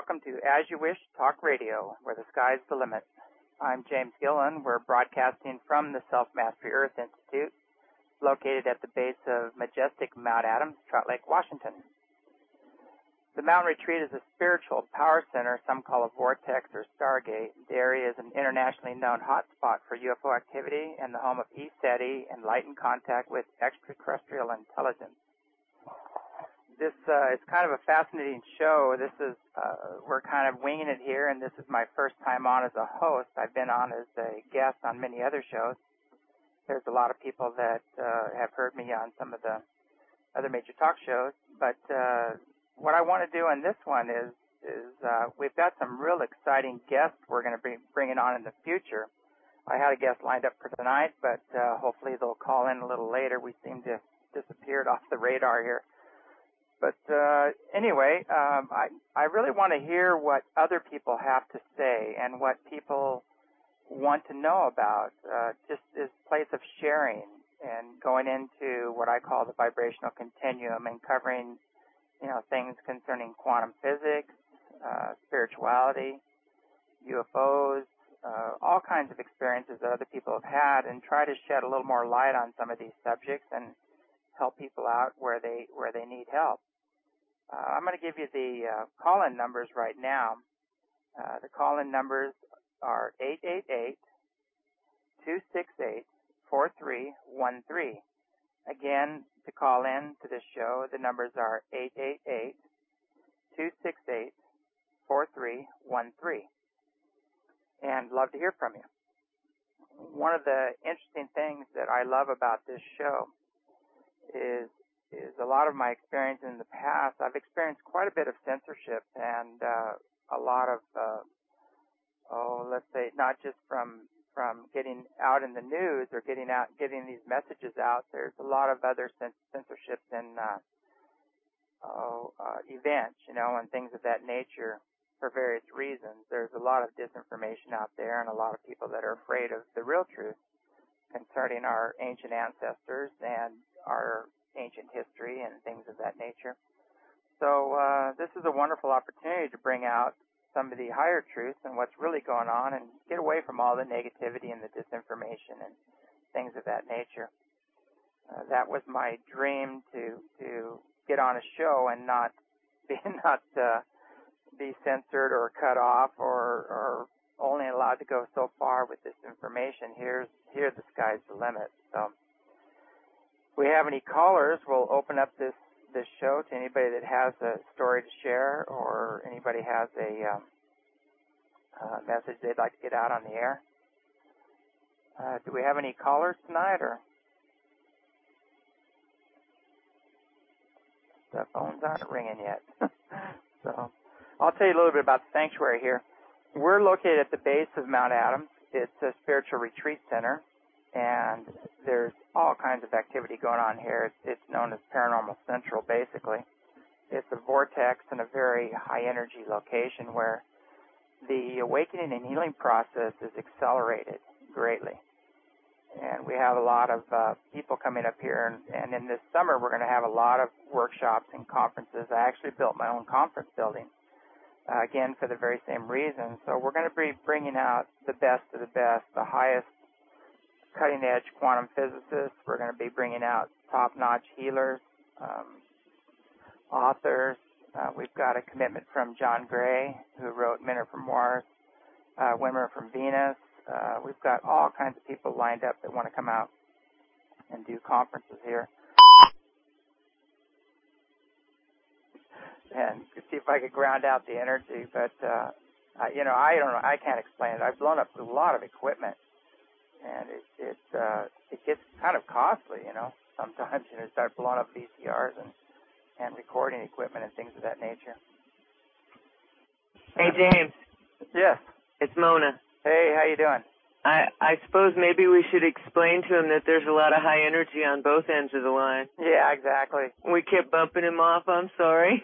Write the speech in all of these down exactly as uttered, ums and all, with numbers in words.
welcome to As You Wish Talk Radio, where the sky's the limit. I'm James Gillen. We're broadcasting from the Self-Mastery Earth Institute, located at the base of majestic Mount Adams, Trout Lake, Washington. The mountain retreat is a spiritual power center some call a vortex or stargate. The area is an internationally known hotspot for U F O activity and the home of ECETI, enlightened contact with extraterrestrial intelligence. This uh, is kind of a fascinating show. This is uh, we're kind of winging it here, and this is my first time on as a host. I've been on as a guest on many other shows. There's a lot of people that uh, have heard me on some of the other major talk shows, but uh, what I want to do in this one is is uh, we've got some real exciting guests we're going to be bringing on in the future. I had a guest lined up for tonight, but uh, hopefully they'll call in a little later. We seem to have disappeared off the radar here. But uh, anyway, um, I, I really want to hear what other people have to say and what people want to know about, uh, just this place of sharing and going into what I call the vibrational continuum and covering, you know, things concerning quantum physics, uh, spirituality, U F Os, uh, all kinds of experiences that other people have had, and try to shed a little more light on some of these subjects and help people out where they where they need help. Uh, I'm going to give you the uh, call-in numbers right now. Uh, the call-in numbers are eight eight eight, two six eight, four three one three. Again, to call in to this show, the numbers are eight eight eight, two six eight, four three one three. And love to hear from you. One of the interesting things that I love about this show is is a lot of my experience in the past. I've experienced quite a bit of censorship and uh, a lot of, uh, oh, let's say, not just from from getting out in the news or getting out, getting these messages out. There's a lot of other censorships in uh, oh, uh, events, you know, and things of that nature for various reasons. There's a lot of disinformation out there and a lot of people that are afraid of the real truth concerning our ancient ancestors and our ancient history and things of that nature. So uh, this is a wonderful opportunity to bring out some of the higher truths and what's really going on and get away from all the negativity and the disinformation and things of that nature. Uh, that was my dream, to to get on a show and not be not uh, be censored or cut off or, or only allowed to go so far with this information. Here's here the sky's the limit. So if we have any callers, we'll open up this, this show to anybody that has a story to share or anybody has a um, uh, message they'd like to get out on the air. Uh, do we have any callers tonight, or the phones aren't ringing yet? So I'll tell you a little bit about the sanctuary here. We're located at the base of Mount Adams. It's a spiritual retreat center, and there's all kinds of activity going on here. It's, it's known as Paranormal Central, basically. It's a vortex and a very high-energy location where the awakening and healing process is accelerated greatly. And we have a lot of uh, people coming up here, and, and in this summer we're going to have a lot of workshops and conferences. I actually built my own conference building, uh, again, for the very same reason. So we're going to be bringing out the best of the best, the highest cutting-edge quantum physicists. We're going to be bringing out top-notch healers, um, authors. Uh, we've got a commitment from John Gray, who wrote Men Are From Mars, uh, Women Are From Venus. Uh, we've got all kinds of people lined up that want to come out and do conferences here. And see if I could ground out the energy. But, uh, I, you know, I don't know. I can't explain it. I've blown up a lot of equipment. And it it, uh, it gets kind of costly, you know. Sometimes you know, start blowing up V C Rs and, and recording equipment and things of that nature. Hey, James. Yes. It's Mona. Hey, how you doing? I I suppose maybe we should explain to him that there's a lot of high energy on both ends of the line. Yeah, exactly. We kept bumping him off. I'm sorry.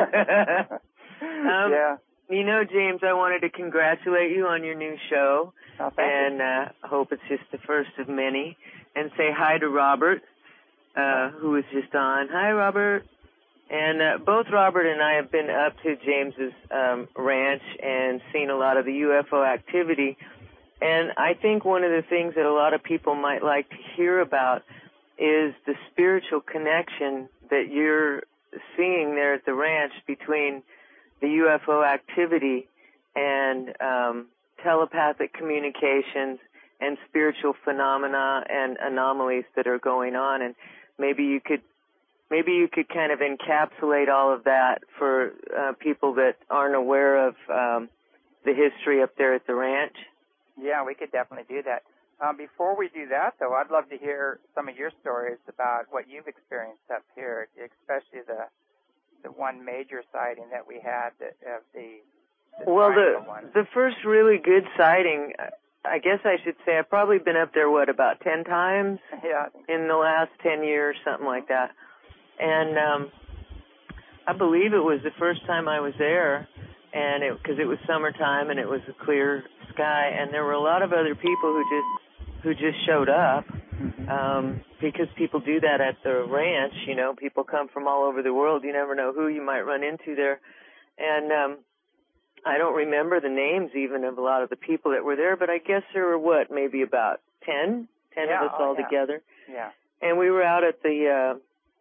um, yeah. You know, James, I wanted to congratulate you on your new show. Oh, thank and you. uh, hope it's just the first of many. And say hi to Robert, uh, who was just on. Hi, Robert. And uh, both Robert and I have been up to James's um, ranch and seen a lot of the U F O activity. And I think one of the things that a lot of people might like to hear about is the spiritual connection that you're seeing there at the ranch between the U F O activity and um, telepathic communications and spiritual phenomena and anomalies that are going on. And maybe you could maybe you could kind of encapsulate all of that for uh, people that aren't aware of um, the history up there at the ranch. Yeah, we could definitely do that. Um, before we do that, though, I'd love to hear some of your stories about what you've experienced up here, especially the the one major sighting that we had that, of the, the well, the one. the first really good sighting, I guess I should say, I've probably been up there, what, about ten times yeah. in the last ten years, something like that. And um, I believe it was the first time I was there, and it because it was summertime and it was a clear sky, and there were a lot of other people who just who just showed up. Um, because people do that at the ranch, you know, people come from all over the world. You never know who you might run into there. And um, I don't remember the names even of a lot of the people that were there, but I guess there were, what, maybe about ten, ten yeah, of us oh, all yeah. together. Yeah. And we were out at the, uh,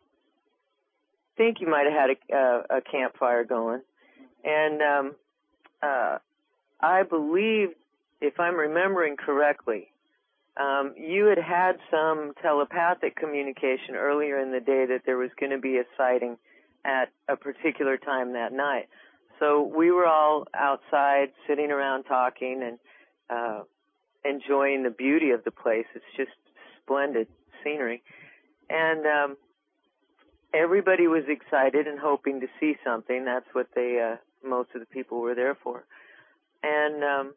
I think you might have had a, uh, a campfire going. And um, uh, I believe, if I'm remembering correctly, Um, you had had some telepathic communication earlier in the day that there was going to be a sighting at a particular time that night. So we were all outside sitting around talking and uh, enjoying the beauty of the place. It's just splendid scenery. And um, everybody was excited and hoping to see something. That's what they, uh, most of the people were there for. And um,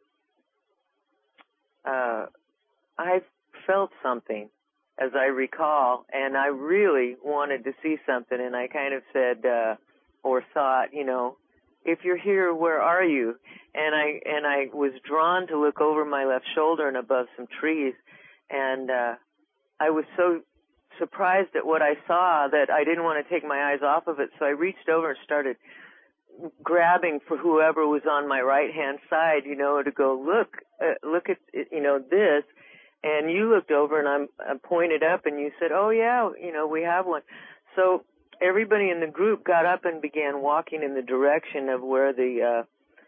uh I felt something, as I recall, and I really wanted to see something, and I kind of said, uh, or thought, you know, if you're here, where are you? And I, and I was drawn to look over my left shoulder and above some trees, and, uh, I was so surprised at what I saw that I didn't want to take my eyes off of it, so I reached over and started grabbing for whoever was on my right-hand side, you know, to go, look, uh, look at, you know, this. And you looked over and I'm, I pointed up and you said, oh yeah, you know, we have one. So everybody in the group got up and began walking in the direction of where the, uh,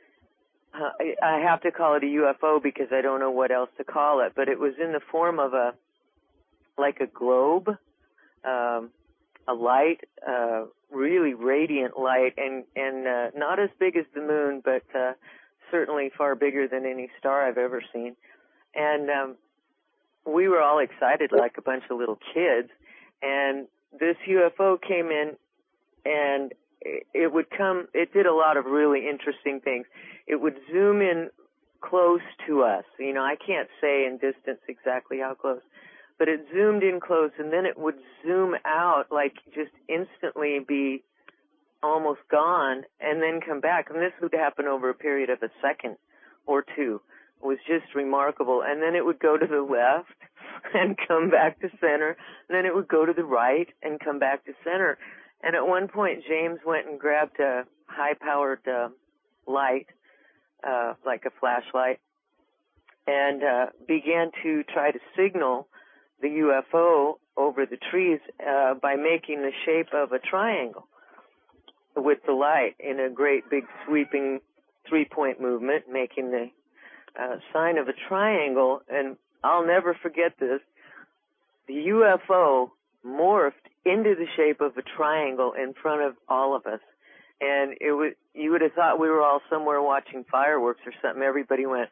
I, I have to call it a U F O because I don't know what else to call it, but it was in the form of a, like a globe, um, a light, uh, really radiant light and, and, uh, not as big as the moon, but, uh, certainly far bigger than any star I've ever seen. And, um, we were all excited like a bunch of little kids, and this U F O came in, and it would come, it did a lot of really interesting things. It would zoom in close to us. You know, I can't say in distance exactly how close, but it zoomed in close, and then it would zoom out, like just instantly be almost gone, and then come back. And this would happen over a period of a second or two. Was just remarkable. And then it would go to the left and come back to center. And then it would go to the right and come back to center. And at one point, James went and grabbed a high-powered uh, light, uh, like a flashlight, and uh, began to try to signal the U F O over the trees uh, by making the shape of a triangle with the light in a great big sweeping three-point movement, making the Uh, sign of a triangle, and I'll never forget this. The U F O morphed into the shape of a triangle in front of all of us, and it was, you would have thought we were all somewhere watching fireworks or something. Everybody went,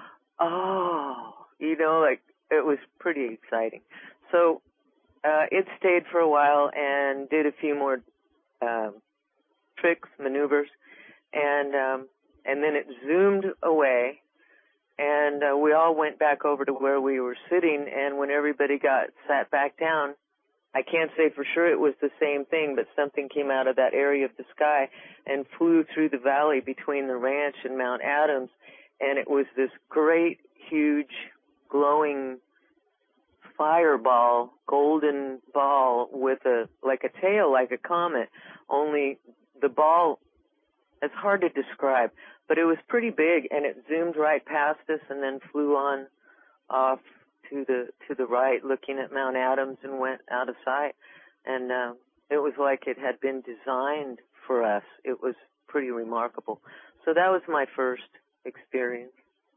oh, you know, like it was pretty exciting. So uh, it stayed for a while and did a few more um, tricks, maneuvers, and um, and then it zoomed away. And uh, we all went back over to where we were sitting, and when everybody got sat back down, I can't say for sure it was the same thing, but something came out of that area of the sky and flew through the valley between the ranch and Mount Adams, and it was this great, huge, glowing fireball, golden ball with a, like a tail, like a comet, only the ball, it's hard to describe, but it was pretty big, and it zoomed right past us and then flew on off to the, to the right, looking at Mount Adams, and went out of sight. And, uh, it was like it had been designed for us. It was pretty remarkable. So that was my first experience.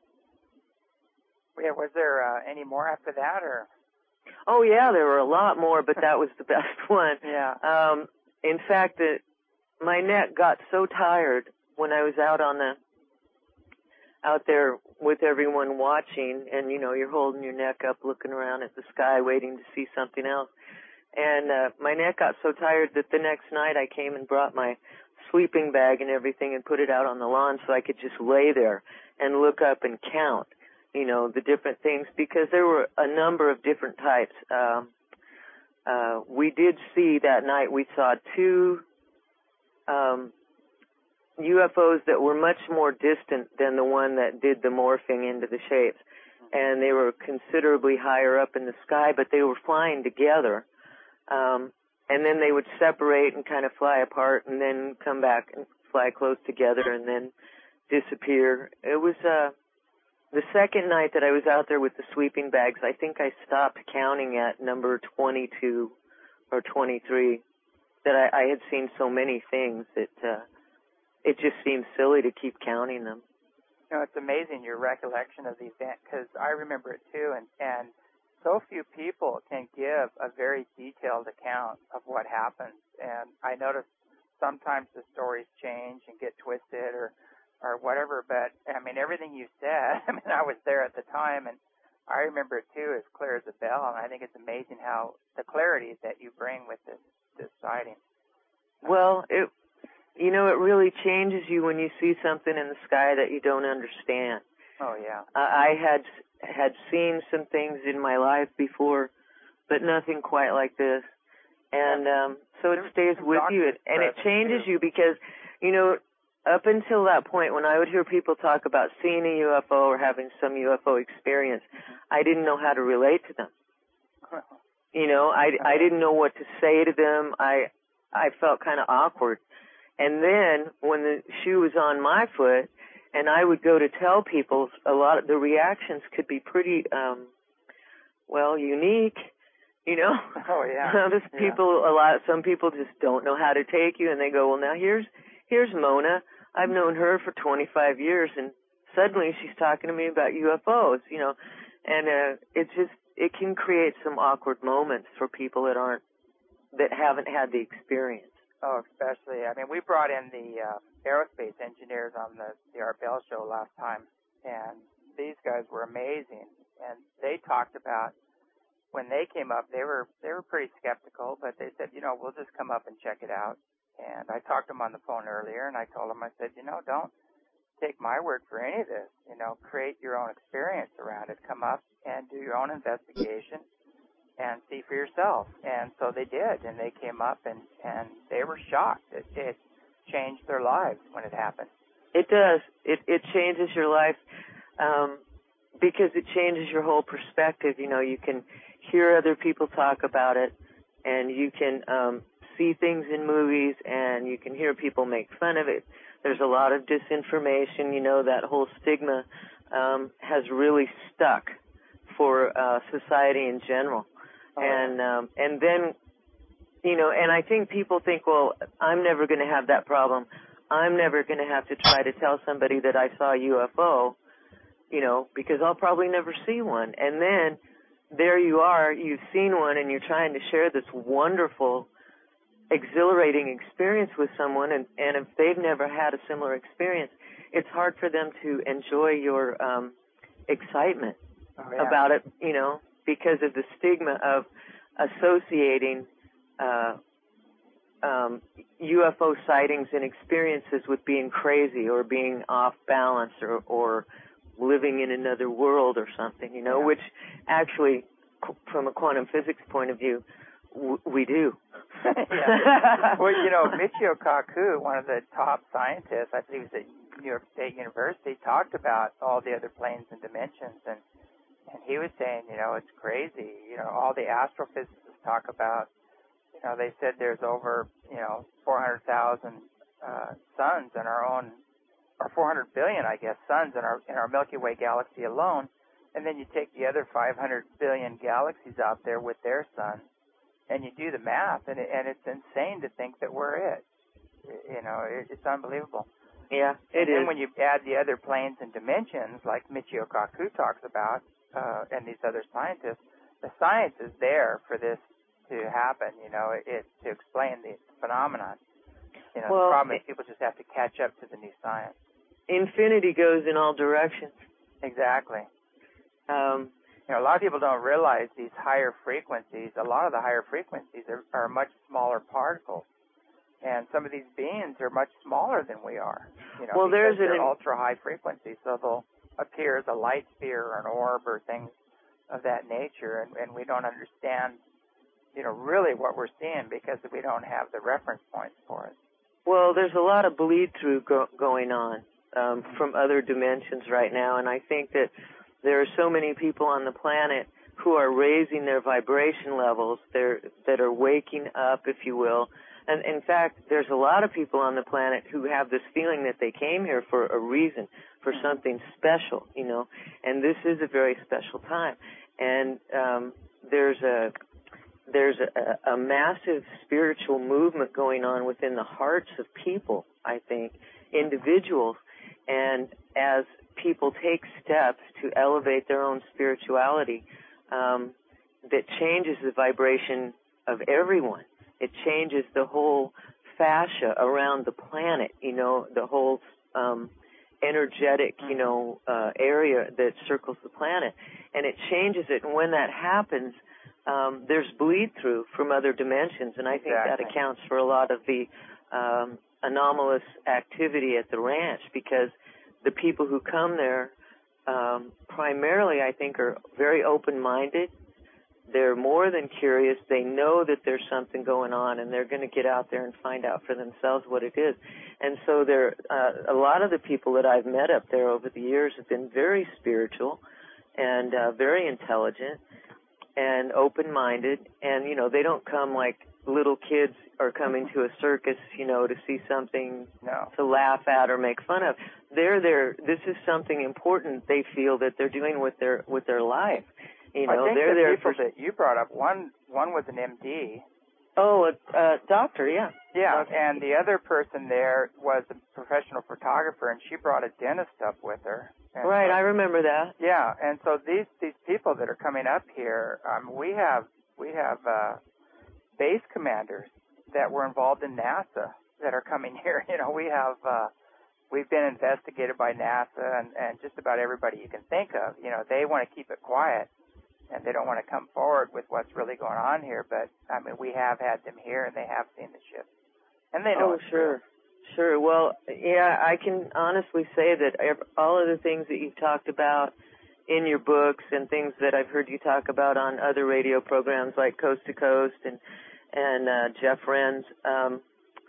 Yeah, was there uh, any more after that, or? Oh yeah, there were a lot more, but that was the best one. Yeah. Um, in fact, the, my neck got so tired when I was out on the, out there with everyone watching, and you know, you're holding your neck up, looking around at the sky, waiting to see something else. And uh, my neck got so tired that the next night I came and brought my sleeping bag and everything and put it out on the lawn so I could just lay there and look up and count, you know, the different things, because there were a number of different types. Um, uh, we did see that night, we saw two um, U F Os that were much more distant than the one that did the morphing into the shapes. And they were considerably higher up in the sky, but they were flying together. Um, and then they would separate and kind of fly apart and then come back and fly close together and then disappear. It was, uh, the second night that I was out there with the sweeping bags, I think I stopped counting at number twenty-two or twenty-three, that I, I had seen so many things that, uh, it just seemed silly to keep counting them. You know, it's amazing your recollection of the event, because I remember it too, and, and so few people can give a very detailed account of what happens. And I notice sometimes the stories change and get twisted or, or whatever, but I mean, everything you said, I mean, I was there at the time, and I remember it too as clear as a bell, and I think it's amazing how the clarity that you bring with this, this sighting. Well, it, you know, it really changes you when you see something in the sky that you don't understand. Oh, yeah. I had had seen some things in my life before, but nothing quite like this. And um, so it stays with you, and it changes you because, you know, up until that point, when I would hear people talk about seeing a U F O or having some U F O experience, I didn't know how to relate to them. You know, I, I didn't know what to say to them. I I felt kind of awkward. And then when the shoe was on my foot, and I would go to tell people, a lot of the reactions could be pretty, um, well, unique, you know. Oh, yeah. Some people, yeah. a lot, some people just don't know how to take you, and they go, well, now here's, here's Mona. I've known her for twenty-five years, and suddenly she's talking to me about U F Os, you know. And, uh, it's just, it can create some awkward moments for people that aren't, that haven't had the experience. Oh, especially. I mean, we brought in the uh, aerospace engineers on the, the Art Bell show last time, and these guys were amazing. And they talked about when they came up, they were they were pretty skeptical, but they said, you know, we'll just come up and check it out. And I talked to them on the phone earlier, and I told them, I said, you know, don't take my word for any of this. You know, create your own experience around it. Come up and do your own investigation and see for yourself. And so they did, and they came up, and, and they were shocked. It, it changed their lives when it happened. It does. It, it changes your life um, because it changes your whole perspective. You know, you can hear other people talk about it, and you can um, see things in movies, and you can hear people make fun of it. There's a lot of disinformation. You know, that whole stigma um, has really stuck for uh, society in general. Oh, and um, and then, you know, and I think people think, well, I'm never going to have that problem. I'm never going to have to try to tell somebody that I saw a U F O, you know, because I'll probably never see one. And then there you are, you've seen one, and you're trying to share this wonderful, exhilarating experience with someone, and, and if they've never had a similar experience, it's hard for them to enjoy your um, excitement oh, yeah. about it, you know, because of the stigma of associating uh, um, U F O sightings and experiences with being crazy or being off balance or, or living in another world or something, you know, yeah. which actually, from a quantum physics point of view, w- we do. yeah. Well, you know, Michio Kaku, one of the top scientists, I believe he was at New York State University, talked about all the other planes and dimensions, and and he was saying, you know, it's crazy. You know, all the astrophysicists talk about, you know, they said there's over, you know, four hundred thousand uh, suns in our own, or four hundred billion, I guess, suns in our in our Milky Way galaxy alone. And then you take the other five hundred billion galaxies out there with their sun, and you do the math, and it, and it's insane to think that we're it. You know, it, it's unbelievable. Yeah, it and is. then when you add the other planes and dimensions, like Michio Kaku talks about, uh, and these other scientists, the science is there for this to happen. You know, it, it to explain the phenomenon. You know, well, the problem is people just have to catch up to the new science. Infinity goes in all directions. Exactly. Um, you know, a lot of people don't realize these higher frequencies. A lot of the higher frequencies are, are much smaller particles. And some of these beings are much smaller than we are. You know, well, there's they're an ultra high frequency, so they'll appear as a light sphere or an orb or things of that nature, and, and we don't understand, you know, really what we're seeing because we don't have the reference points for it. Well, there's a lot of bleed through go- going on um, from other dimensions right now, and I think that there are so many people on the planet who are raising their vibration levels. They're that are waking up, if you will. And in fact, there's a lot of people on the planet who have this feeling that they came here for a reason, for something special, you know. And this is a very special time. And um, there's a there's a, a massive spiritual movement going on within the hearts of people, I think, individuals. And as people take steps to elevate their own spirituality, um, that changes the vibration of everyone. It changes the whole fascia around the planet, you know, the whole um, energetic, you know, uh, area that circles the planet. And it changes it. And when that happens, um, there's bleed through from other dimensions. And I think exactly. that accounts for a lot of the um, anomalous activity at the ranch, because the people who come there um, primarily, I think, are very open-minded. They're more than curious. They know that there's something going on, and they're going to get out there and find out for themselves what it is. And so there, uh, a lot of the people that I've met up there over the years have been very spiritual and uh, very intelligent and open-minded. And, you know, they don't come like little kids are coming to a circus, you know, to see something no. to laugh at or make fun of. They're there. This is something important they feel that they're doing with their with their life. You know, I think they're the there people for... that you brought up, one one was an M D. Oh, a, a doctor, yeah. Yeah, okay. And the other person there was a professional photographer, and she brought a dentist up with her. And right, so, I remember that. Yeah, and so these these people that are coming up here, um, we have we have uh, base commanders that were involved in NASA that are coming here. You know, we have uh, we've been investigated by NASA and, and just about everybody you can think of. You know, they want to keep it quiet, and they don't want to come forward with what's really going on here. But, I mean, we have had them here, and they have seen the ship. And they know Oh, it's sure. real. Sure. Well, yeah, I can honestly say that all of the things that you've talked about in your books and things that I've heard you talk about on other radio programs like Coast to Coast and, and uh, Jeff Renz, um,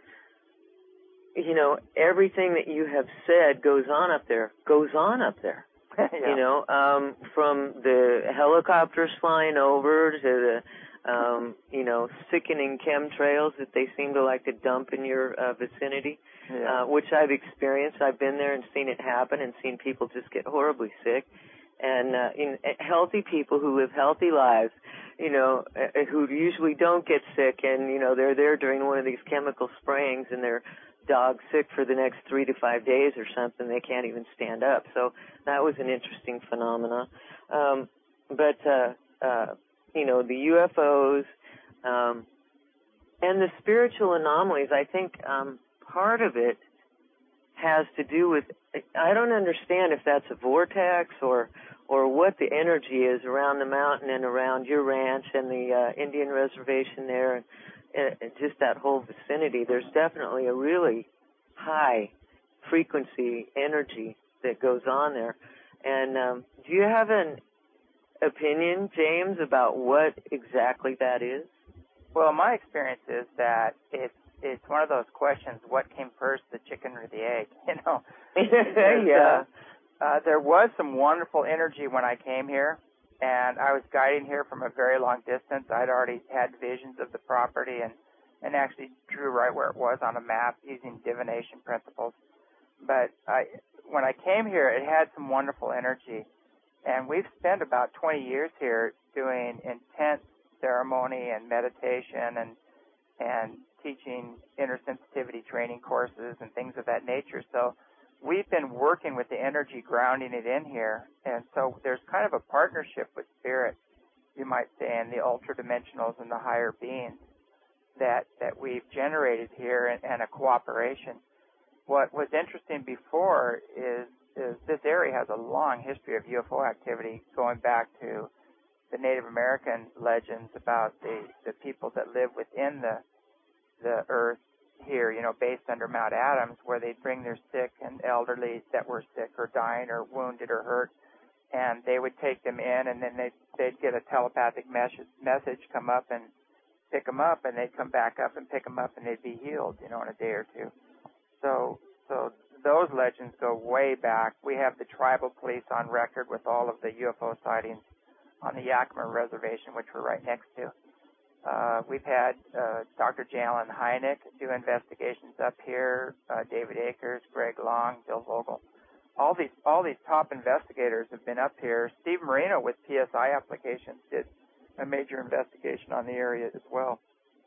you know, everything that you have said goes on up there, goes on up there. yeah. You know, um, from the helicopters flying over to the, um, you know, sickening chemtrails that they seem to like to dump in your uh, vicinity, yeah. uh, which I've experienced. I've been there and seen it happen and seen people just get horribly sick. And uh, in, uh, healthy people who live healthy lives, you know, uh, who usually don't get sick, and, you know, they're there during one of these chemical sprayings and they're dog sick for the next three to five days or something. They can't even stand up. So that was an interesting phenomenon. Um, but, uh, uh, you know, the U F Os um, and the spiritual anomalies, I think um, part of it has to do with, I don't understand if that's a vortex or or what the energy is around the mountain and around your ranch and the uh, Indian reservation there, and uh, just that whole vicinity. There's definitely a really high frequency energy that goes on there. And um, do you have an opinion, James, about what exactly that is? Well, my experience is that it's it's one of those questions: what came first, the chicken or the egg? You know. yeah. Uh, uh, there was some wonderful energy when I came here, and I was guiding here from a very long distance. I'd already had visions of the property and, and actually drew right where it was on a map using divination principles. But I, when I came here, it had some wonderful energy. And we've spent about twenty years here doing intense ceremony and meditation and and teaching intersensitivity training courses and things of that nature. So we've been working with the energy, grounding it in here. And so there's kind of a partnership with spirit, you might say, and the ultra-dimensionals and the higher beings that, that we've generated here, and, and a cooperation. What was interesting before is, is this area has a long history of U F O activity going back to the Native American legends about the, the people that live within the the earth here, you know, based under Mount Adams, where they'd bring their sick and elderly that were sick or dying or wounded or hurt, and they would take them in, and then they'd, they'd get a telepathic message, message come up and pick them up, and they'd come back up and pick them up, and they'd be healed, you know, in a day or two. So, so those legends go way back. We have the tribal police on record with all of the U F O sightings on the Yakima Reservation, which we're right next to. Uh, we've had uh, Doctor Jalen Hynek do investigations up here, uh, David Akers, Greg Long, Bill Vogel. All these all these top investigators have been up here. Steve Marino with P S I applications did a major investigation on the area as well.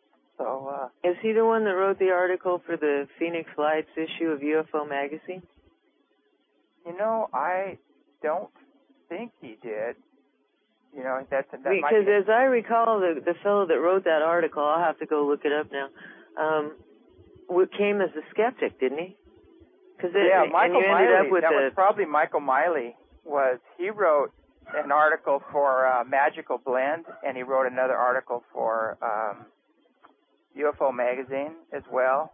So uh, is he the one that wrote the article for the Phoenix Lights issue of U F O magazine? You know, I don't think he did. You know, that's that because be as I recall, the the fellow that wrote that article, I'll have to go look it up now, um, came as a skeptic, didn't he? Cause it, yeah, and Michael you ended Miley. Up with that a, was probably Michael Miley. Was he wrote an article for uh, Magical Blend, and he wrote another article for um, U F O magazine as well.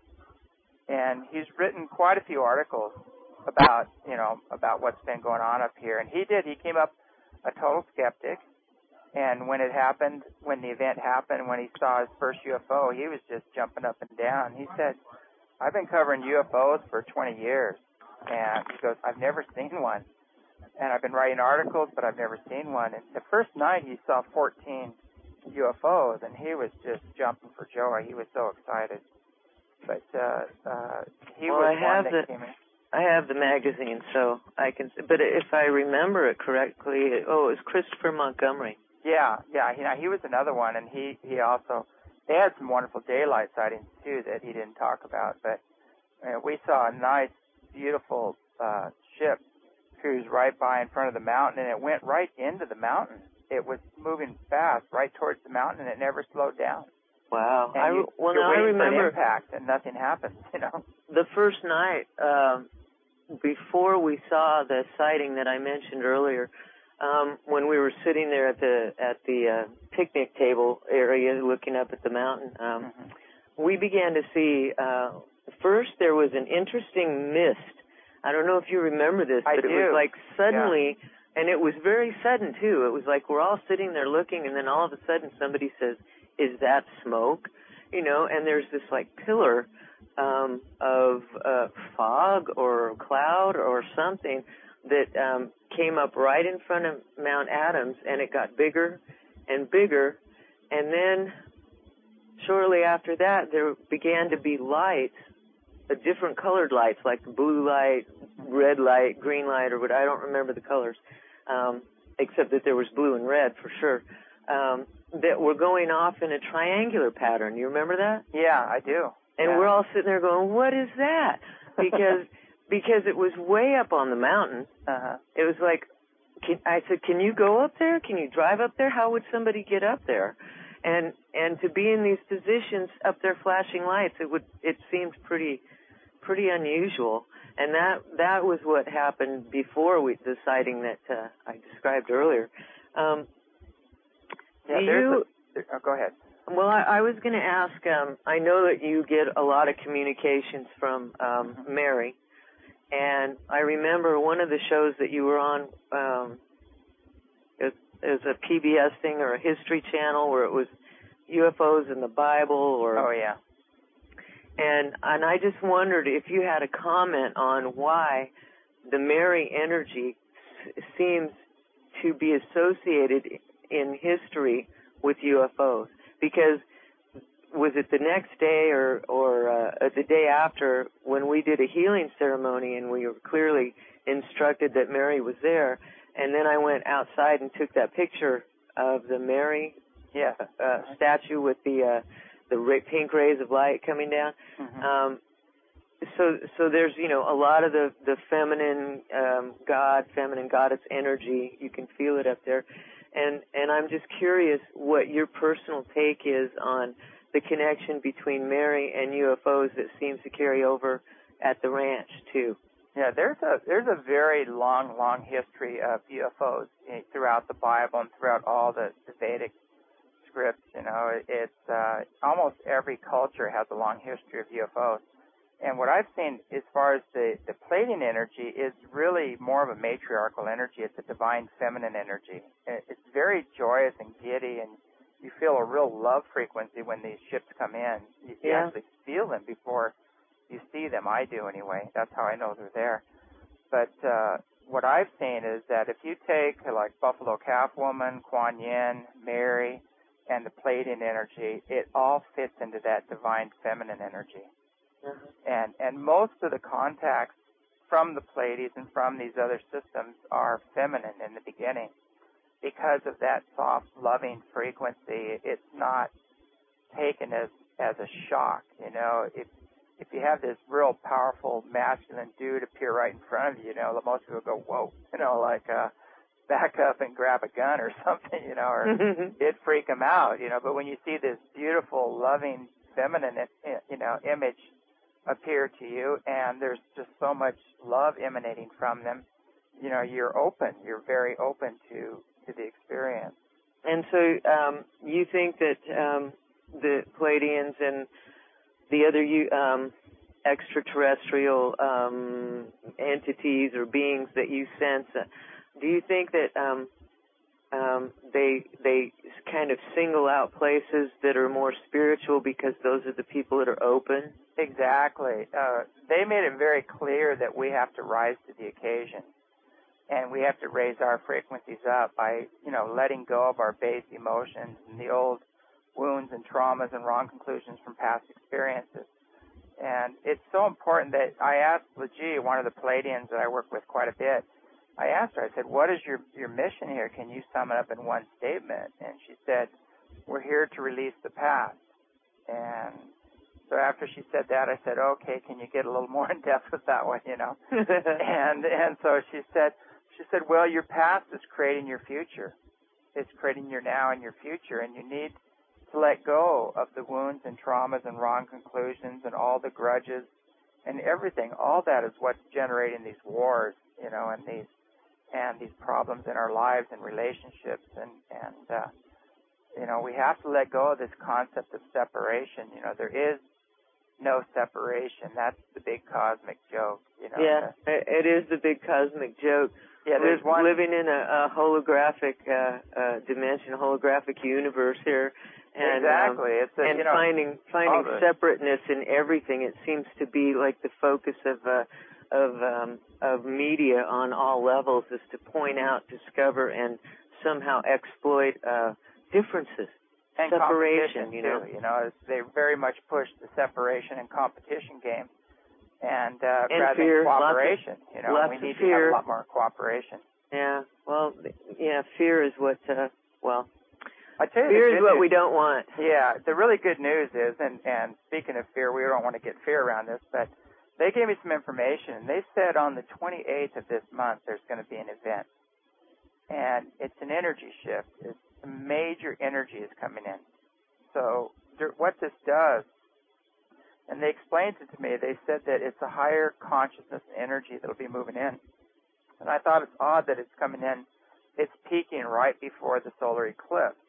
And he's written quite a few articles about you know about what's been going on up here. And he did. He came up a total skeptic, and when it happened, when the event happened, when he saw his first U F O, he was just jumping up and down. He said, I've been covering U F Os for twenty years, and he goes, I've never seen one. And I've been writing articles, but I've never seen one. And the first night he saw fourteen U F Os, and he was just jumping for joy. He was so excited. But uh, uh, he well, was I have one that the, came in. I have the magazine, so I can. But if I remember it correctly, it, oh, it was Christopher Montgomery. Yeah, yeah. He, he was another one, and he he also they had some wonderful daylight sightings too that he didn't talk about. But uh, we saw a nice, beautiful uh, ship cruise right by in front of the mountain, and it went right into the mountain. It was moving fast right towards the mountain, and it never slowed down. Wow. And I, you, well, you're now waiting I remember for an impact, and nothing happens. You know. The first night, um, before we saw the sighting that I mentioned earlier, um, when we were sitting there at the at the uh, picnic table area looking up at the mountain, um, mm-hmm. we began to see. Uh, first, there was an interesting mist. I don't know if you remember this, I but do. it was like suddenly, yeah. and it was very sudden too. It was like we're all sitting there looking, and then all of a sudden somebody says, "Is that smoke?" You know, and there's this like pillar um, of uh, fog or cloud or something that um, came up right in front of Mount Adams, and it got bigger and bigger, and then shortly after that, there began to be lights. Uh, different colored lights, like blue light, red light, green light, or what, I don't remember the colors, um, except that there was blue and red for sure, um, that were going off in a triangular pattern. You remember that? Yeah, I do. And yeah. we're all sitting there going, what is that? Because because it was way up on the mountain. Uh-huh. It was like, can, I said, can you go up there? Can you drive up there? How would somebody get up there? And and to be in these positions up there flashing lights, it would it seemed pretty pretty unusual. And that that was what happened before we, the sighting that uh, I described earlier. Um, yeah, do there's you, a, oh, go ahead. Well, I, I was going to ask, um, I know that you get a lot of communications from um, mm-hmm. Mary, and I remember one of the shows that you were on, um, it, it was a P B S thing or a History Channel where it was U F Os in the Bible or... Oh, yeah. And and I just wondered if you had a comment on why the Mary energy s- seems to be associated in history with U F Os? Because was it the next day or, or uh, the day after when we did a healing ceremony and we were clearly instructed that Mary was there, and then I went outside and took that picture of the Mary yeah. uh, statue with the uh, the ra- pink rays of light coming down. Mm-hmm. Um, so so there's, you know, a lot of the, the feminine um, God, feminine goddess energy. You can feel it up there. And, and I'm just curious what your personal take is on the connection between Mary and U F Os that seems to carry over at the ranch, too. Yeah, there's a there's a very long, long history of U F Os throughout the Bible and throughout all the, the Vedic scripts. You know, it's uh, almost every culture has a long history of U F Os. And what I've seen as far as the, the Pleiadian energy is really more of a matriarchal energy. It's a divine feminine energy. It's very joyous and giddy, and you feel a real love frequency when these ships come in. You, you Yeah. actually feel them before you see them. I do anyway. That's how I know they're there. But uh, what I've seen is that if you take like Buffalo Calf Woman, Kuan Yin, Mary, and the Pleiadian energy, it all fits into that divine feminine energy. Uh-huh. And and most of the contacts from the Pleiades and from these other systems are feminine in the beginning. Because of that soft, loving frequency, it's not taken as as a shock. You know, if if you have this real powerful masculine dude appear right in front of you, you know, most people go, whoa, you know, like uh, back up and grab a gun or something, you know, or it'd freak them out, you know. But when you see this beautiful, loving, feminine, you know, image appear to you, and there's just so much love emanating from them, you know, you're open. You're very open to, to the experience. And so um, you think that um, the Pleiadians and the other um, extraterrestrial um, entities or beings that you sense, uh, do you think that um, um, they they kind of single out places that are more spiritual because those are the people that are open? Exactly. Uh, they made it very clear that we have to rise to the occasion, and we have to raise our frequencies up by, you know, letting go of our base emotions and the old wounds and traumas and wrong conclusions from past experiences. And it's so important that I asked Leji, one of the Pleiadians that I work with quite a bit, I asked her, I said, what is your, your mission here? Can you sum it up in one statement? And she said, we're here to release the past. And so after she said that, I said, okay, can you get a little more in depth with that one, you know? and and so she said, she said, well, your past is creating your future. It's creating your now and your future, and you need to let go of the wounds and traumas and wrong conclusions and all the grudges and everything. All that is what's generating these wars, you know, and these and these problems in our lives and relationships, and and uh, you know, we have to let go of this concept of separation. You know, there is no separation. That's the big cosmic joke. You know. Yeah, the, it is the big cosmic joke. Yeah, there's Liv- one living in a, a holographic uh, uh, dimension, a holographic universe here, and exactly. Um, it's a, and you know, finding finding the, separateness in everything. It seems to be like the focus of uh, of um, of media on all levels is to point out, discover, and somehow exploit uh, differences. And separation, you know. Too, you know, they very much push the separation and competition game, and, uh, and rather fear, than cooperation. Of, you know, lots we need of fear. to have a lot more cooperation. Yeah, well, yeah, fear is what. Uh, well, I tell you, fear is what news, we don't want. Yeah, the really good news is, and and speaking of fear, we don't want to get fear around this, but they gave me some information. They said on the twenty-eighth of this month there's going to be an event, and it's an energy shift. It's major energy is coming in. So there, what this does, and they explained it to me, they said that it's a higher consciousness energy that will be moving in. And I thought it's odd that it's coming in, it's peaking right before the solar eclipse.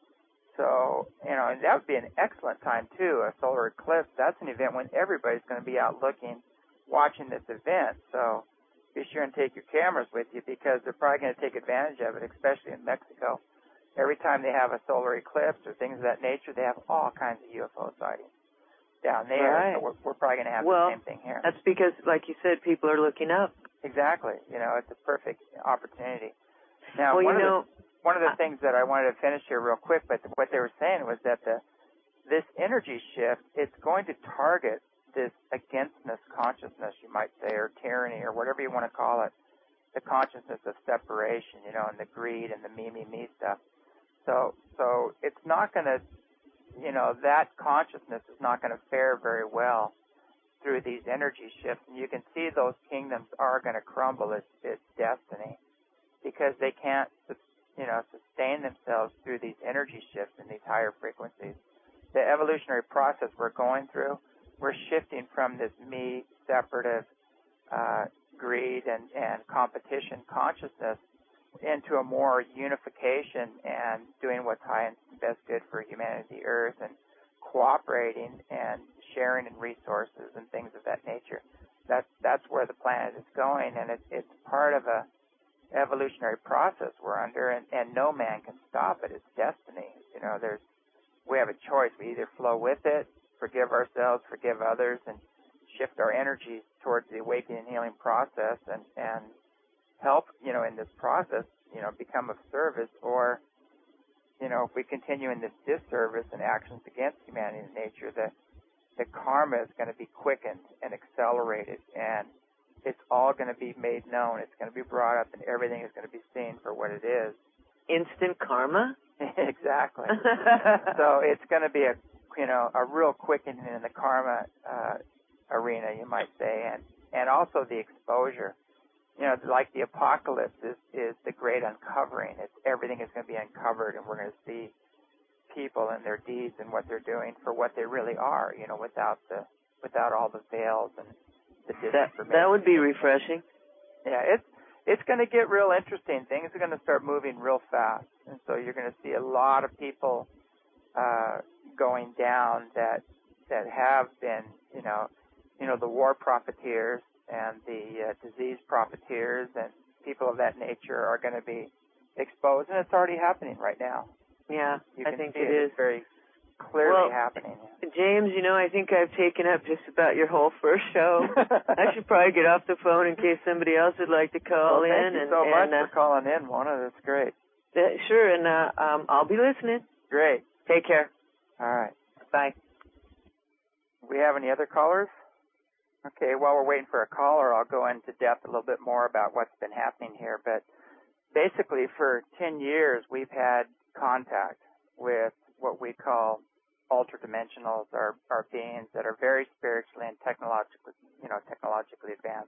So, you know, and that would be an excellent time, too, a solar eclipse. That's an event when everybody's going to be out looking, watching this event. So be sure and take your cameras with you because they're probably going to take advantage of it, especially in Mexico. Every time they have a solar eclipse or things of that nature, they have all kinds of U F O sightings down there. Right. So we're, we're probably going to have well, the same thing here. That's because, like you said, people are looking up. Exactly. You know, it's a perfect opportunity. Now, well, one you of know, the one of the I, things that I wanted to finish here real quick, but what they were saying was that the this energy shift, it's going to target this againstness consciousness, you might say, or tyranny, or whatever you want to call it, the consciousness of separation, you know, and the greed and the me, me, me stuff. So, so it's not going to, you know, that consciousness is not going to fare very well through these energy shifts. And you can see those kingdoms are going to crumble its, its destiny because they can't, you know, sustain themselves through these energy shifts in these higher frequencies. The evolutionary process we're going through, we're shifting from this me, separative, uh, greed and, and competition consciousness into a more unification and doing what's high and best good for humanity, the earth, and cooperating and sharing in resources and things of that nature. That's that's where the planet is going, and it, it's part of a evolutionary process we're under, and, and no man can stop it. It's destiny. You know, there's we have a choice. We either flow with it, forgive ourselves, forgive others, and shift our energies towards the awakening and healing process, and and help, you know, in this process, you know, become of service, or, you know, if we continue in this disservice and actions against humanity and nature, the, the karma is going to be quickened and accelerated, and it's all going to be made known. It's going to be brought up, and everything is going to be seen for what it is. Instant karma? Exactly. So it's going to be a, you know, a real quickening in the karma uh, arena, you might say, and, and also the exposure. You know, like the apocalypse is, is the great uncovering. It's everything is going to be uncovered, and we're going to see people and their deeds and what they're doing for what they really are. You know, without the without all the veils and the disinformation. That, that would be refreshing. Yeah, it's it's going to get real interesting. Things are going to start moving real fast, and so you're going to see a lot of people uh, going down that that have been, you know, you know, the war profiteers and the uh, disease profiteers and people of that nature are going to be exposed, and it's already happening right now. Yeah, you I can think see it it. is. It's very clearly well, happening. James, you know, I think I've taken up just about your whole first show. I should probably get off the phone in case somebody else would like to call well, in. Thank you and, so and, much uh, for calling in, Mona. That's great. Uh, sure, and uh, um, I'll be listening. Great. Take care. All right. Bye. Do we have any other callers? Okay, while we're waiting for a caller, I'll go into depth a little bit more about what's been happening here. But basically, for ten years, we've had contact with what we call ultradimensionals, or, or beings that are very spiritually and technologically, you know, technologically advanced.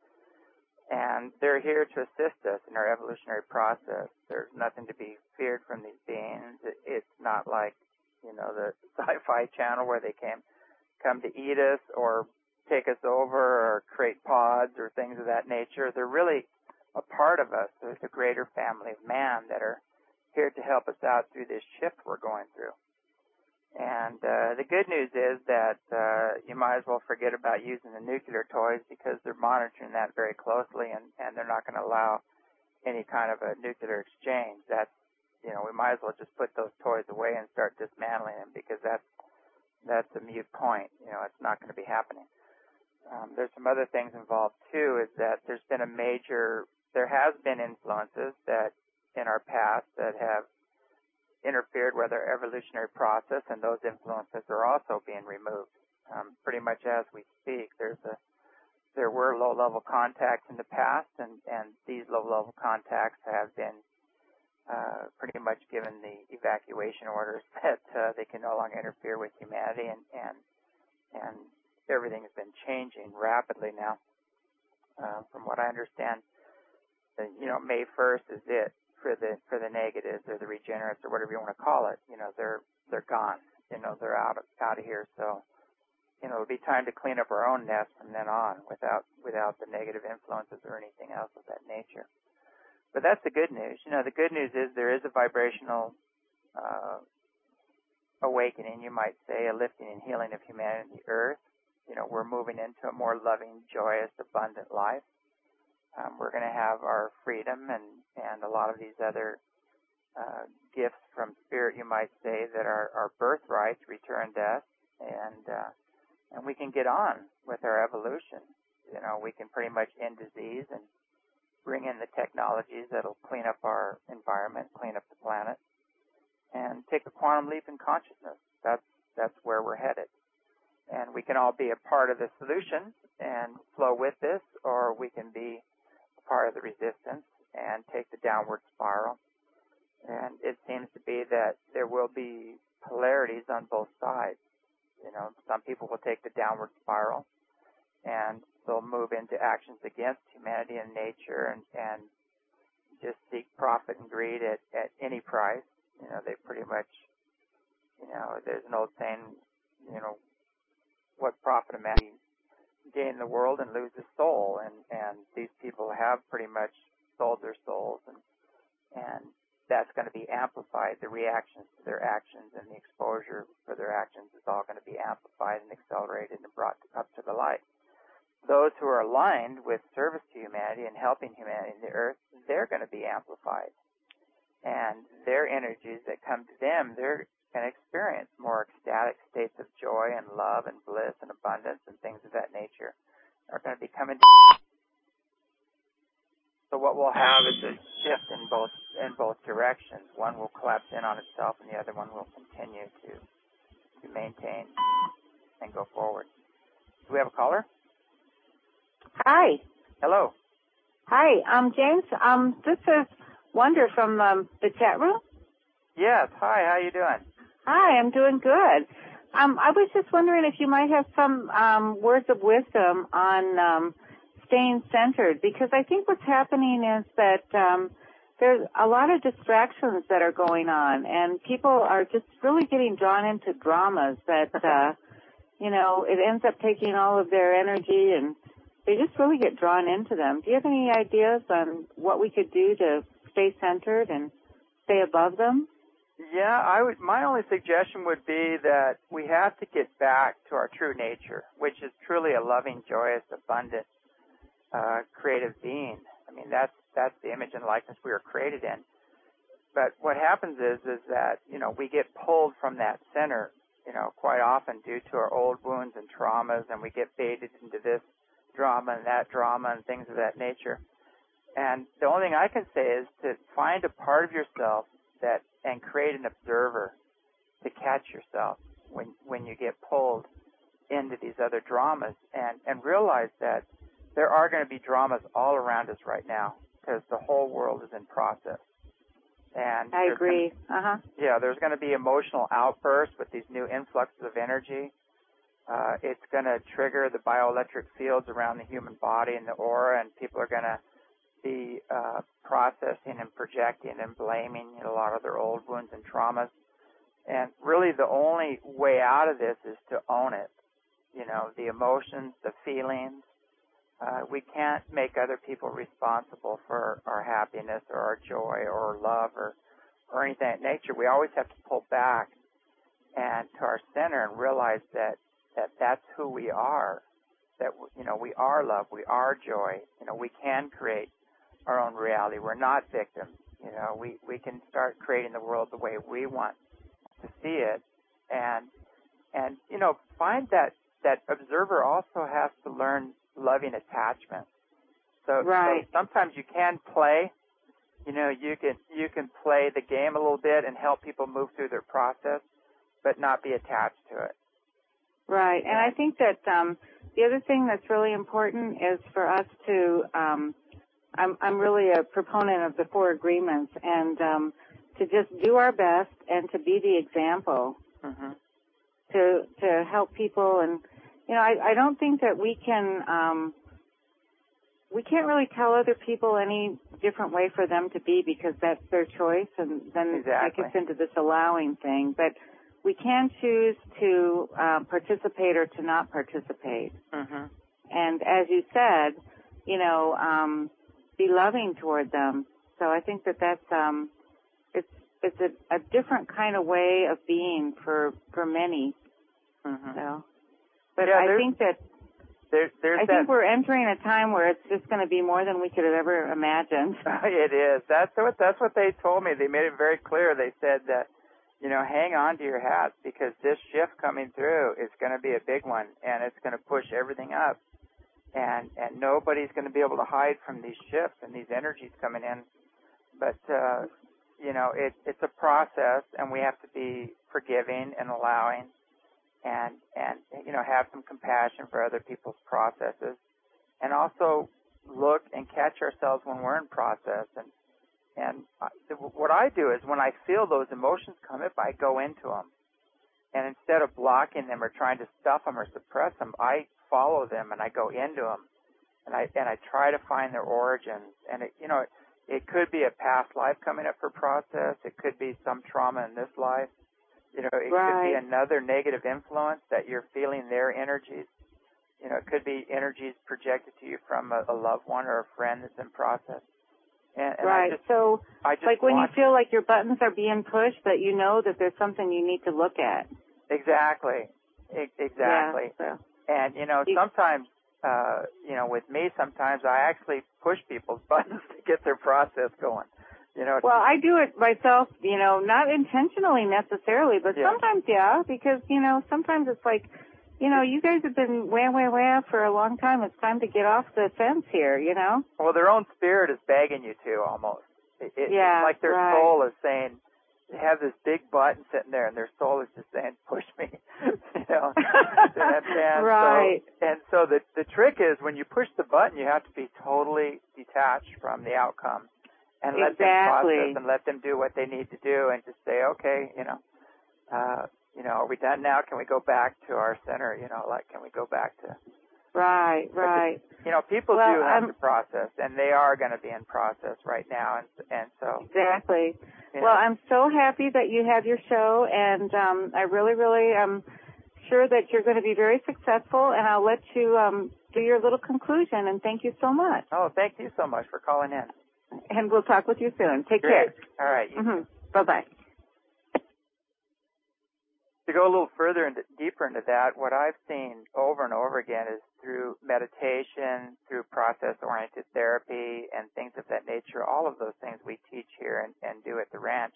And they're here to assist us in our evolutionary process. There's nothing to be feared from these beings. It's not like, you know, the sci-fi channel where they came come to eat us or take us over or create pods or things of that nature. They're really a part of us. There's a greater family of man that are here to help us out through this shift we're going through. And uh, the good news is that uh, you might as well forget about using the nuclear toys, because they're monitoring that very closely, and, and they're not going to allow any kind of a nuclear exchange. That's, you know, we might as well just put those toys away and start dismantling them, because that's that's a mute point. You know, it's not going to be happening. Um, there's some other things involved too. Is that there's been a major, there has been influences that in our past that have interfered with our evolutionary process, and those influences are also being removed. Um, pretty much as we speak, there's a there were low-level contacts in the past, and, and these low-level contacts have been uh, pretty much given the evacuation orders that uh, they can no longer interfere with humanity, and and, and everything has been changing rapidly now. Uh, from what I understand, the, you know, May first is it for the for the negatives or the regenerates or whatever you want to call it. You know, they're they're gone. You know, they're out of, out of here. So, you know, it'll be time to clean up our own nest from then on, without without the negative influences or anything else of that nature. But that's the good news. You know, the good news is there is a vibrational uh, awakening, you might say, a lifting and healing of humanity and the earth. You know, we're moving into a more loving, joyous, abundant life. Um, we're going to have our freedom and, and a lot of these other uh, gifts from Spirit, you might say, that are, are birthrights returned to us, and uh, and we can get on with our evolution. You know, we can pretty much end disease and bring in the technologies that'll clean up our environment, clean up the planet, and take a quantum leap in consciousness. That's that's where we're headed. And we can all be a part of the solution and flow with this, or we can be a part of the resistance and take the downward spiral. And it seems to be that there will be polarities on both sides. You know, some people will take the downward spiral and they'll move into actions against humanity and nature and, and just seek profit and greed at, at any price. You know, they pretty much, you know, there's an old saying, you know, what profit a man gain the world and lose his soul, and, and these people have pretty much sold their souls, and and that's going to be amplified. The reactions to their actions and the exposure for their actions is all going to be amplified and accelerated and brought up to the light. Those who are aligned with service to humanity and helping humanity in the earth, they're going to be amplified. And their energies that come to them, they're going to experience more ecstatic states of joy and love and bliss and abundance and things of that nature are going to be coming to. So what we'll have is a shift in both in both directions. One will collapse in on itself, and the other one will continue to to maintain and go forward. Do we have a caller? Hi. Hello. Hi. Um, James. Um, this is Wonder from um, the chat room. Yes. Hi. How you doing? Hi. I'm doing good. Um, I was just wondering if you might have some um, words of wisdom on um, staying centered, because I think what's happening is that um, there's a lot of distractions that are going on, and people are just really getting drawn into dramas that, uh, you know, it ends up taking all of their energy, and they just really get drawn into them. Do you have any ideas on what we could do to stay centered and stay above them? Yeah, I would. My only suggestion would be that we have to get back to our true nature, which is truly a loving, joyous, abundant, uh, creative being. I mean, that's that's the image and likeness we were created in. But what happens is is that you know we get pulled from that center, you know, quite often due to our old wounds and traumas, and we get baited into this drama and that drama and things of that nature. And the only thing I can say is to find a part of yourself that and create an observer to catch yourself when when you get pulled into these other dramas, and and realize that there are going to be dramas all around us right now because the whole world is in process. And I agree. Gonna, uh-huh. Yeah, there's going to be emotional outbursts with these new influxes of energy. Uh, it's going to trigger the bioelectric fields around the human body and the aura, and people are going to be uh, processing and projecting and blaming you know, a lot of their old wounds and traumas. And really the only way out of this is to own it. You know, the emotions, the feelings. Uh, we can't make other people responsible for our happiness or our joy or love or, or anything of that nature. We always have to pull back and to our center and realize that, that that's who we are. That, you know, we are love. We are joy. You know, we can create our own reality. We're not victims. You know, we, we can start creating the world the way we want to see it, and and you know, find that that observer also has to learn loving attachment. So, right. so sometimes you can play. You know, you can you can play the game a little bit and help people move through their process, but not be attached to it. Right, and I think that um, the other thing that's really important is for us to. Um, I'm, I'm really a proponent of the four agreements, and um, to just do our best and to be the example, mm-hmm. to to help people. And you know, I, I don't think that we can um, we can't really tell other people any different way for them to be, because that's their choice, and then exactly. it gets into this allowing thing. But we can choose to uh, participate or to not participate. Mm-hmm. And as you said, you know. Um, be loving toward them. So I think that that's um, it's it's a, a different kind of way of being for for many. Mm-hmm. So, but yeah, I think that there, there's I that, think we're entering a time where it's just going to be more than we could have ever imagined. It is. That's what that's what they told me. They made it very clear. They said that, you know, hang on to your hats, because this shift coming through is going to be a big one, and it's going to push everything up. and and nobody's going to be able to hide from these shifts and these energies coming in. But uh, you know, it, it's a process, and we have to be forgiving and allowing, and and you know, have some compassion for other people's processes, and also look and catch ourselves when we're in process. And and what I do is when I feel those emotions come up, I go into them. And instead of blocking them or trying to stuff them or suppress them, I follow them and I go into them, and I and I try to find their origins. And it, you know, it, it could be a past life coming up for process. It could be some trauma in this life. You know, it right. could be another negative influence that you're feeling their energies. You know, it could be energies projected to you from a, a loved one or a friend that's in process. And, and right. I just, so, I just like when you want, feel like your buttons are being pushed, that you know that there's something you need to look at. Exactly. E- exactly. Yeah, so. And, you know, sometimes, uh, you know, with me, sometimes I actually push people's buttons to get their process going. You know. Well, I do it myself, you know, not intentionally necessarily, but yeah. sometimes, yeah, because, you know, sometimes it's like, you know, you guys have been wham, wham, wham for a long time. It's time to get off the fence here, you know? Well, their own spirit is begging you to, almost. It, it, yeah, it's like their right. soul is saying, they have this big button sitting there, and their soul is just saying, push me, you know? and, and right. So, and so the, the trick is when you push the button, you have to be totally detached from the outcome and let exactly. them process and let them do what they need to do and just say, okay, you know, uh, you know, are we done now? Can we go back to our center? You know, like, can we go back to... Right, right. You know, people well, do have I'm, to process, and they are going to be in process right now, and and so... Exactly. You know. Well, I'm so happy that you have your show, and um, I really, really am sure that you're going to be very successful, and I'll let you um, do your little conclusion, and thank you so much. Oh, thank you so much for calling in. And we'll talk with you soon. Take Great. care. All right. Mm-hmm. Bye-bye. To go a little further and deeper into that, what I've seen over and over again is through meditation, through process-oriented therapy, and things of that nature. All of those things we teach here and, and do at the ranch.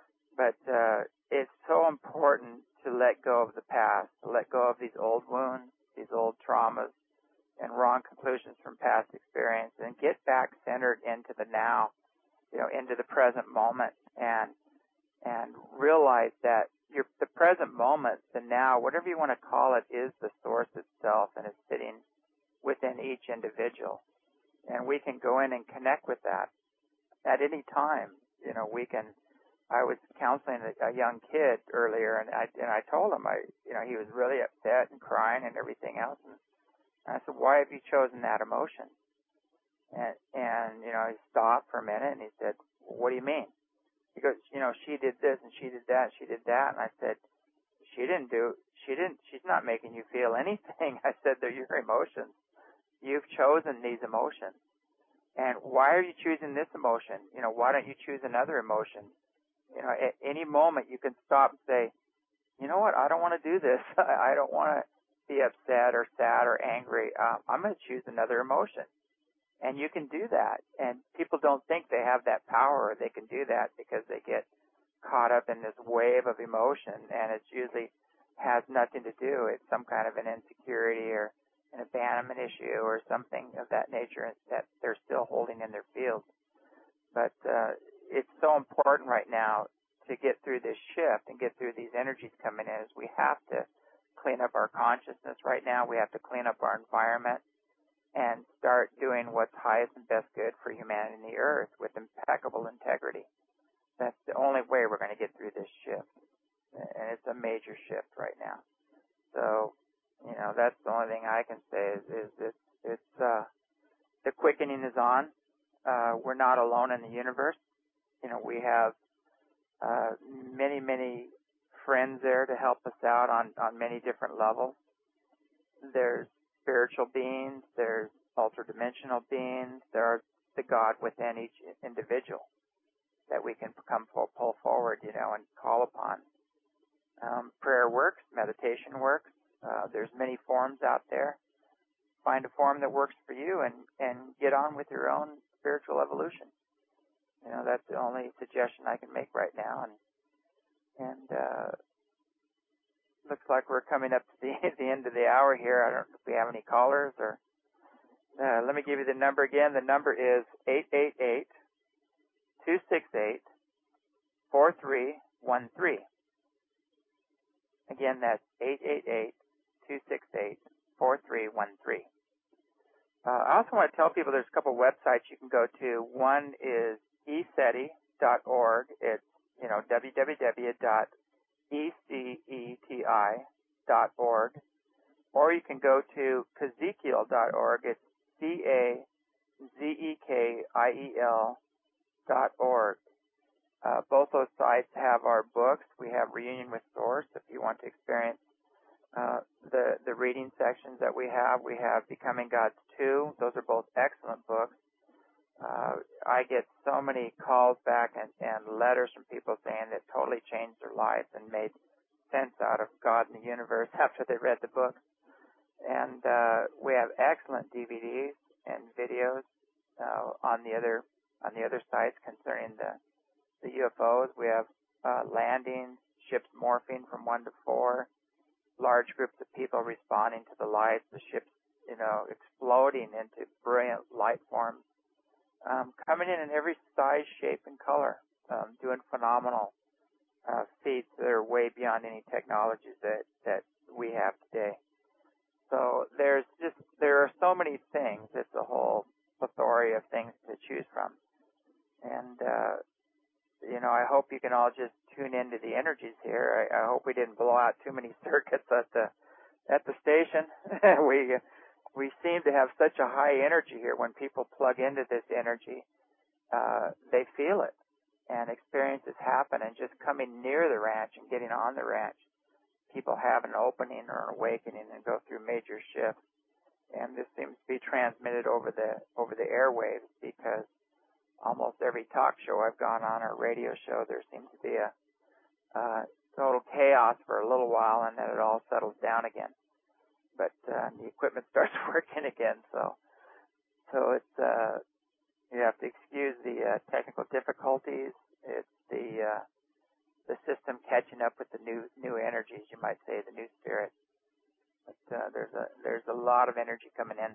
But uh, it's so important to let go of the past, to let go of these old wounds, these old traumas, and wrong conclusions from past experience, and get back centered into the now, you know, into the present moment, and and realize that your the present moment, the now, whatever you want to call it, is the source itself, and is sitting within each individual, and we can go in and connect with that at any time. You know, we can. I was counseling a, a young kid earlier, and I and I told him I, you know, he was really upset and crying and everything else, and I said, "Why have you chosen that emotion?" And and you know, he stopped for a minute and he said, "What do you mean?" He goes, "You know, she did this and she did that, and she did that." And I said, "She didn't do. She didn't. She's not making you feel anything." I said, "They're your emotions. You've chosen these emotions, and why are you choosing this emotion? You know, why don't you choose another emotion?" You know, at any moment you can stop and say, "You know what? I don't want to do this. I don't want to be upset or sad or angry. Um, I'm going to choose another emotion." And you can do that. And people don't think they have that power or they can do that because they get caught up in this wave of emotion, and it usually has nothing to do. It's some kind of an insecurity or an abandonment issue or something of that nature that they're still holding in their field. But uh, it's so important right now to get through this shift and get through these energies coming in, is we have to clean up our consciousness right now. We have to clean up our environment and start doing what's highest and best good for humanity and the earth with impeccable integrity. That's the only way we're going to get through this shift. And it's a major shift right now. So, you know, that's the only thing I can say is, is it's, it's, uh, the quickening is on. Uh, we're not alone in the universe. You know, we have, uh, many, many friends there to help us out on, on many different levels. There's spiritual beings, there's ultra-dimensional beings, there's the God within each individual that we can come pull, pull forward, you know, and call upon. Um, prayer works, meditation works. Uh, there's many forms out there. Find a form that works for you and, and get on with your own spiritual evolution. You know, that's the only suggestion I can make right now. And, and, uh, looks like we're coming up to the, the end of the hour here. I don't know if we have any callers or... Uh, let me give you the number again. The number is eight eight eight, two six eight, four three one three. Again, that's eight eight eight, two six eight, four three one three. Uh, I also want to tell people there's a couple websites you can go to. One is e ceti dot org. It's, you know, w w w dot e ceti dot org. Or you can go to Kazekiel dot org. It's C A Z E K I E L dot org. Uh, both those sites have our books. We have Reunion with Source if you want to experience uh, the, the reading sections that we have. We have Becoming God's two. Those are both excellent books. Uh, I get so many calls back and, and letters from people saying that totally changed their lives and made sense out of God and the universe after they read the book. And uh, we have excellent D V Ds and videos uh, on the other on the other sites concerning the the U F Os. We have uh, landings, ships morphing from one to four, large groups of people responding to the lights, the ships, you know, exploding into brilliant light forms, um, coming in in every size, shape, and color, um, doing phenomenal uh, feats that are way beyond any technologies that that we have today. So there's just, there are so many things. It's a whole plethora of things to choose from. And, uh, you know, I hope you can all just tune into the energies here. I, I hope we didn't blow out too many circuits at the, at the station. we, we seem to have such a high energy here. When people plug into this energy, uh, they feel it, and experiences happen. And just coming near the ranch and getting on the ranch, people have an opening or an awakening and go through major shifts. And this seems to be transmitted over the over the airwaves, because almost every talk show I've gone on or radio show, there seems to be a uh, total chaos for a little while, and then it all settles down again. But uh, the equipment starts working again, so so it's uh, you have to excuse the uh, technical difficulties. It's the uh, the system catching up with the new new energies, you might say, the new spirit. But uh, there's a there's a lot of energy coming in.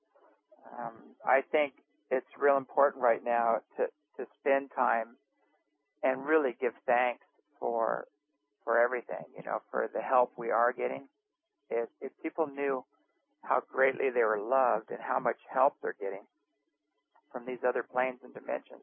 Um, I think it's real important right now to to spend time and really give thanks for for everything. You know, for the help we are getting. If if people knew how greatly they were loved and how much help they're getting from these other planes and dimensions,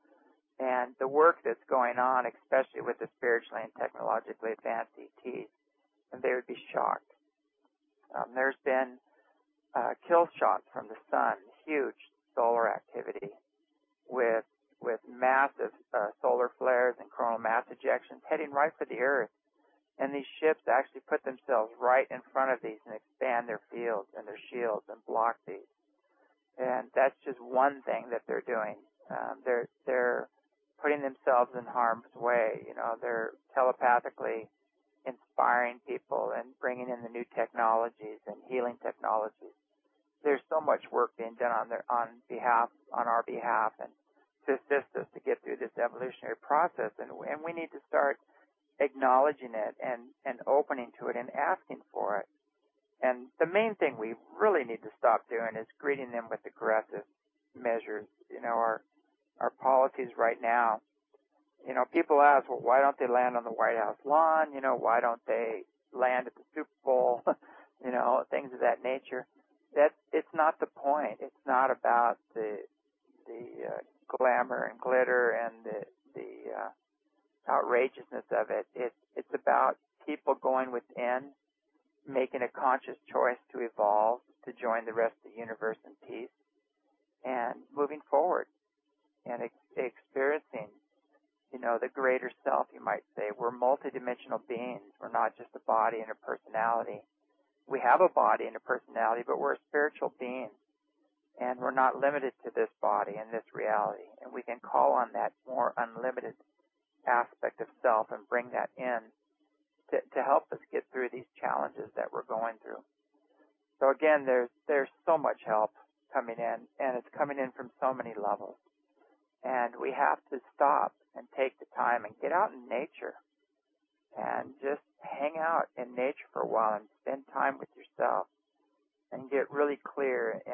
and the work that's going on, especially with the spiritually and technologically advanced E Ts, and they would be shocked. Um, there's been uh, kill shots from the sun, huge solar activity with with massive uh, solar flares and coronal mass ejections heading right for the Earth. And these ships actually put themselves right in front of these and expand their fields and their shields and block these. And that's just one thing that they're doing. Um, they're they're putting themselves in harm's way. You know, they're telepathically inspiring people and bringing in the new technologies and healing technologies. There's so much work being done on their on behalf on our behalf and to assist us to get through this evolutionary process. And and we need to start acknowledging it and and opening to it and asking for it. And the main thing we really need to stop doing is greeting them with aggressive measures. You know, our our policies right now, you know, people ask, well, why don't they land on the White House lawn? You know, why don't they land at the Super Bowl? You know, things of that nature. That it's not the point. It's not about the the uh, glamour and glitter and the the uh, outrageousness of it. It's it's about people going within, making a conscious choice to evolve, to join the rest of the universe in peace, and moving forward and ex- experiencing, you know, the greater self, you might say. We're multidimensional beings. We're not just a body and a personality. We have a body and a personality, but we're a spiritual being, and we're not limited to this body and this reality. And we can call on that more unlimited aspect of self and bring that in to, to help us get through these challenges that we're going through. So again, there's there's so much help coming in, and it's coming in from so many levels. And we have to stop and take the time and get out in nature and just hang out in nature for a while and spend time with yourself and get really clear and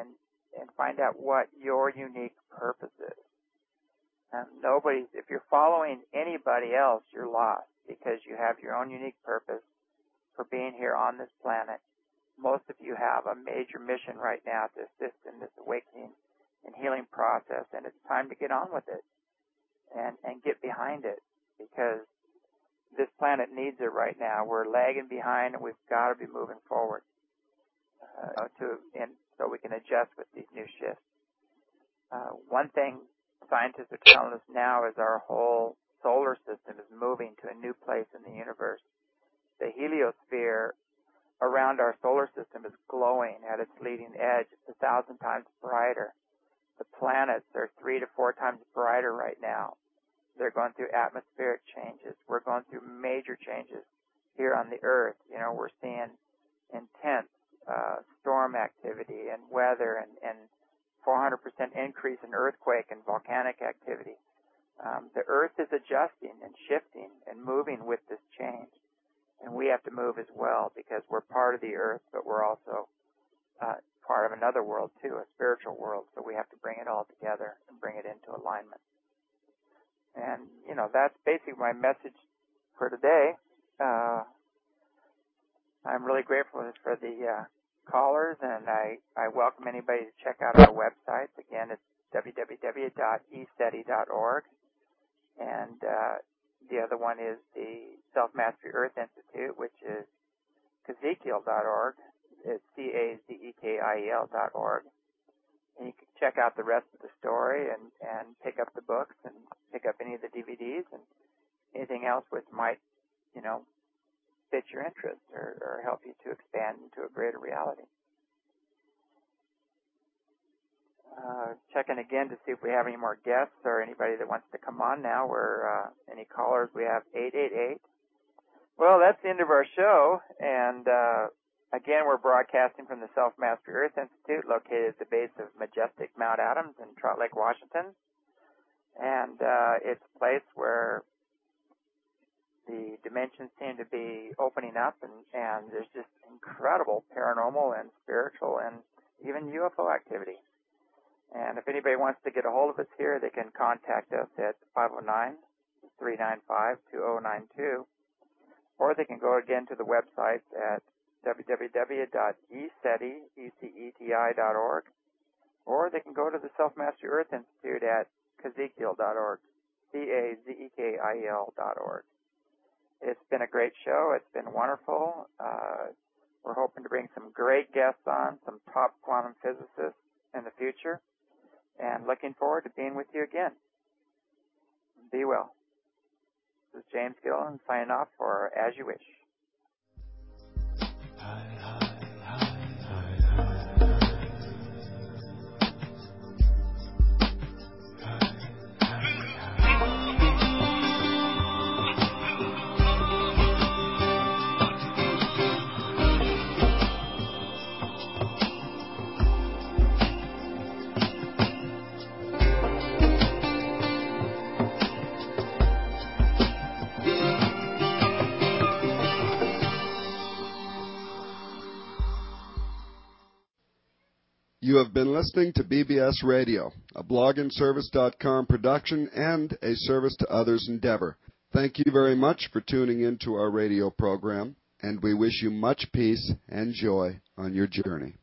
and find out what your unique purpose is. Um, nobody's, if you're following anybody else, you're lost because you have your own unique purpose for being here on this planet. Most of you have a major mission right now to assist in this awakening and healing process, and it's time to get on with it and, and get behind it because this planet needs it right now. We're lagging behind, and we've got to be moving forward uh, to, and so we can adjust with these new shifts. Uh, one thing scientists are telling us now is our whole solar system is moving to a new place in the universe. The heliosphere around our solar system is glowing at its leading edge. It's a thousand times brighter. The planets are three to four times brighter right now. They're going through atmospheric changes. We're going through major changes here on the Earth. You know, we're seeing intense uh, storm activity and weather and, and four hundred percent increase in earthquake and volcanic activity. Um, the Earth is adjusting and shifting and moving with this change. And we have to move as well because we're part of the Earth, but we're also uh, part of another world too, a spiritual world. So we have to bring it all together and bring it into alignment. And, you know, that's basically my message for today. Uh, I'm really grateful for the uh, callers, and I, I welcome anybody to check out our websites. Again, it's w w w dot e seti dot org. And uh, the other one is the Self-Mastery Earth Institute, which is Kazekiel dot org. It's C A Z E K I E L dot org. And you can check out the rest of the story and, and pick up the books and pick up any of the D V Ds and anything else which might, you know, fit your interest or, or help you to expand into a greater reality. Uh, checking again to see if we have any more guests or anybody that wants to come on now. We're, uh, any callers, we have eight eight eight. Well, that's the end of our show, and uh, again, we're broadcasting from the Self-Mastery Earth Institute, located at the base of majestic Mount Adams in Trout Lake, Washington. And uh, it's a place where the dimensions seem to be opening up, and, and there's just incredible paranormal and spiritual and even U F O activity. And if anybody wants to get a hold of us here, they can contact us at five oh nine, three nine five, two oh nine two, or they can go again to the website at w w w dot e seti dot org, or they can go to the Self-Mastery Earth Institute at kazekiel dot org, C A Z E K I E L dot org. It's been a great show. It's been wonderful. Uh, we're hoping to bring some great guests on, some top quantum physicists in the future, and looking forward to being with you again. Be well. This is James Gillen signing off for As You Wish. You have been listening to B B S Radio, a blog and service dot com production and a service to others endeavor. Thank you very much for tuning in to our radio program, and we wish you much peace and joy on your journey.